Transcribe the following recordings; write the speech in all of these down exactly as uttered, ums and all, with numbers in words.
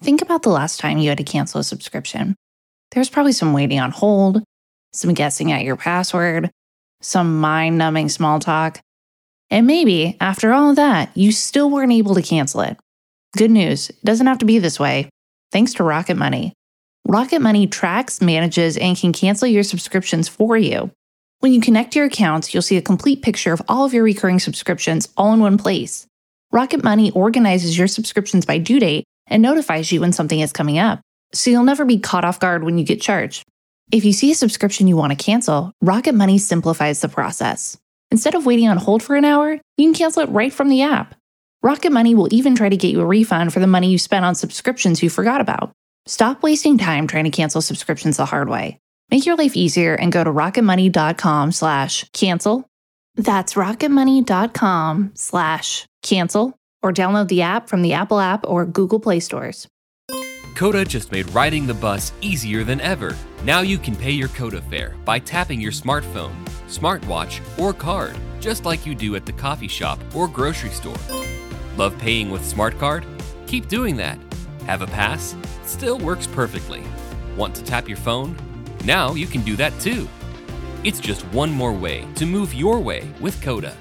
think about the last time you had to cancel a subscription. There's probably some waiting on hold, some guessing at your password, some mind-numbing small talk. And maybe, after all of that, you still weren't able to cancel it. Good news, it doesn't have to be this way. Thanks to Rocket Money. Rocket Money tracks, manages, and can cancel your subscriptions for you. When you connect your accounts, you'll see a complete picture of all of your recurring subscriptions all in one place. Rocket Money organizes your subscriptions by due date and notifies you when something is coming up, so you'll never be caught off guard when you get charged. If you see a subscription you want to cancel, Rocket Money simplifies the process. Instead of waiting on hold for an hour, you can cancel it right from the app. Rocket Money will even try to get you a refund for the money you spent on subscriptions you forgot about. Stop wasting time trying to cancel subscriptions the hard way. Make your life easier and go to rocketmoney.com slash cancel. That's rocketmoney.com slash cancel or download the app from the Apple app or Google Play stores. Coda just made riding the bus easier than ever. Now you can pay your Coda fare by tapping your smartphone, smartwatch, or card, just like you do at the coffee shop or grocery store. Love paying with Smart Card? Keep doing that. Have a pass? Still works perfectly. Want to tap your phone? Now you can do that too. It's just one more way to move your way with Coda.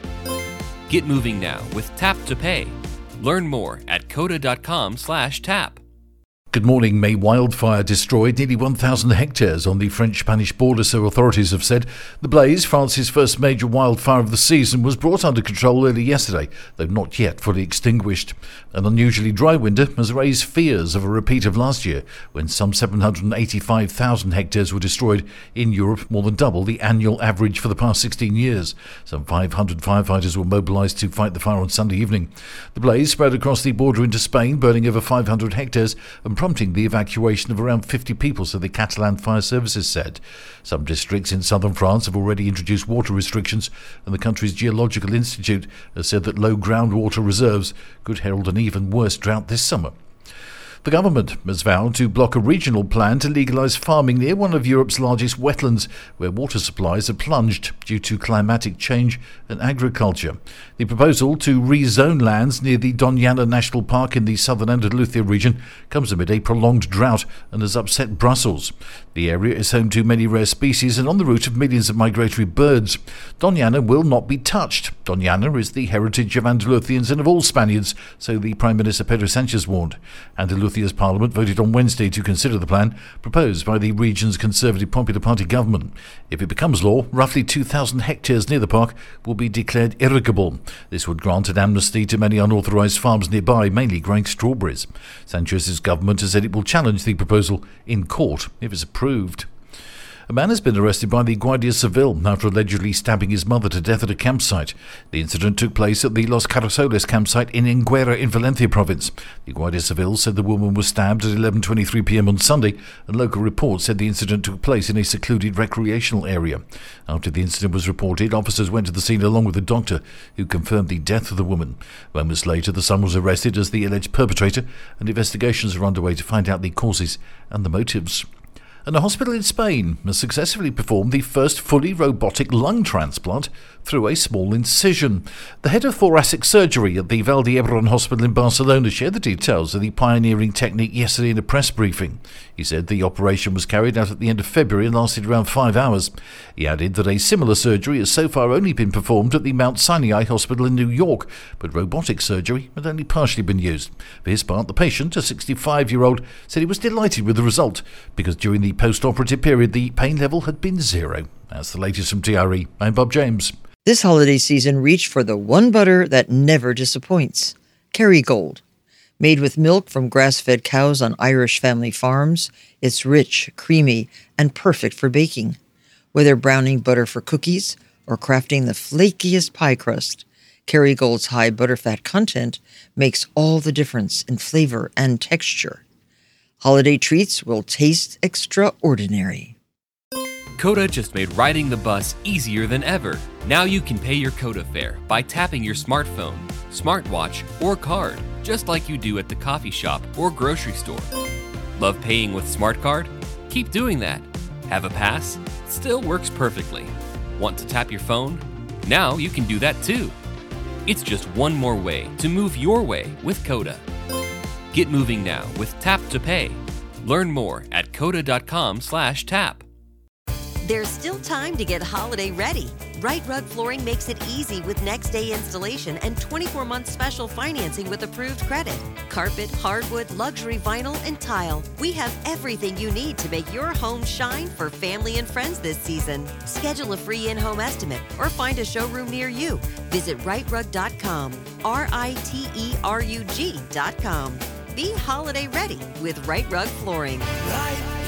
Get moving now with Tap to Pay. Learn more at coda.com slash tap. Good morning. May wildfire destroyed nearly one thousand hectares on the French-Spanish border, so authorities have said. The blaze, France's first major wildfire of the season, was brought under control early yesterday, though not yet fully extinguished. An unusually dry winter has raised fears of a repeat of last year, when some seven hundred eighty-five thousand hectares were destroyed in Europe, more than double the annual average for the past sixteen years. Some five hundred firefighters were mobilised to fight the fire on Sunday evening. The blaze spread across the border into Spain, burning over five hundred hectares and prompting the evacuation of around fifty people, so the Catalan Fire Services said. Some districts in southern France have already introduced water restrictions, and the country's Geological Institute has said that low groundwater reserves could herald an even worse drought this summer. The government has vowed to block a regional plan to legalise farming near one of Europe's largest wetlands, where water supplies have plunged due to climatic change and agriculture. The proposal to rezone lands near the Doñana National Park in the southern Andalusia region comes amid a prolonged drought and has upset Brussels. The area is home to many rare species and on the route of millions of migratory birds. Doñana will not be touched. Doñana is the heritage of Andalusians and of all Spaniards, so the Prime Minister Pedro Sanchez warned. Andalusia's parliament voted on Wednesday to consider the plan proposed by the region's Conservative Popular Party government. If it becomes law, roughly two thousand hectares near the park will be declared irrigable. This would grant an amnesty to many unauthorised farms nearby, mainly growing strawberries. Sanchez's government has said it will challenge the proposal in court if it's approved. A man has been arrested by the Guardia Civil after allegedly stabbing his mother to death at a campsite. The incident took place at the Los Carasoles campsite in Enguera in Valencia province. The Guardia Civil said the woman was stabbed at eleven twenty-three p.m. on Sunday, and local reports said the incident took place in a secluded recreational area. After the incident was reported, officers went to the scene along with a doctor who confirmed the death of the woman. Moments later, the son was arrested as the alleged perpetrator, and investigations are underway to find out the causes and the motives. And a hospital in Spain has successfully performed the first fully robotic lung transplant through a small incision. The head of thoracic surgery at the Vall-d'Hebron Hospital in Barcelona shared the details of the pioneering technique yesterday in a press briefing. He said the operation was carried out at the end of February and lasted around five hours. He added that a similar surgery has so far only been performed at the Mount Sinai Hospital in New York, but robotic surgery had only partially been used. For his part, the patient, a sixty-five-year-old, said he was delighted with the result because during the post-operative period the pain level had been zero. That's the latest from T R E. I'm Bob James. This holiday season, reach for the one butter that never disappoints. Kerrygold. Made with milk from grass-fed cows on Irish family farms, it's rich, creamy, and perfect for baking. Whether browning butter for cookies or crafting the flakiest pie crust, Kerrygold's high butterfat content makes all the difference in flavor and texture. Holiday treats will taste extraordinary. Coda just made riding the bus easier than ever. Now you can pay your Coda fare by tapping your smartphone, smartwatch, or card, just like you do at the coffee shop or grocery store. Love paying with Smart Card? Keep doing that. Have a pass? Still works perfectly. Want to tap your phone? Now you can do that too. It's just one more way to move your way with Coda. Get moving now with Tap to Pay. Learn more at coda.com slash tap. There's still time to get holiday ready. Right Rug Flooring makes it easy with next day installation and twenty-four month special financing with approved credit. Carpet, hardwood, luxury vinyl, and tile. We have everything you need to make your home shine for family and friends this season. Schedule a free in-home estimate or find a showroom near you. Visit right rug dot com, R I T E R U G dot com. Be holiday ready with Right Rug Flooring. Right